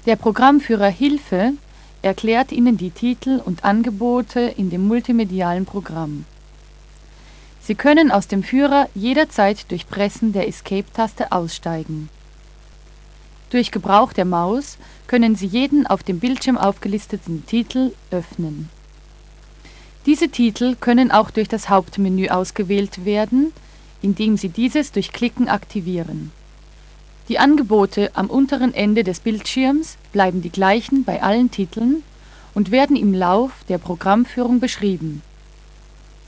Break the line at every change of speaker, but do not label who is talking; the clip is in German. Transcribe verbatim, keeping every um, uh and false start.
Der Programmführer Hilfe erklärt Ihnen die Titel und Angebote in dem multimedialen Programm. Sie können aus dem Führer jederzeit durch Pressen der Escape-Taste aussteigen. Durch Gebrauch der Maus können Sie jeden auf dem Bildschirm aufgelisteten Titel öffnen. Diese Titel können auch durch das Hauptmenü ausgewählt werden, indem Sie dieses durch Klicken aktivieren. Die Angebote am unteren Ende des Bildschirms bleiben die gleichen bei allen Titeln und werden im Lauf der Programmführung beschrieben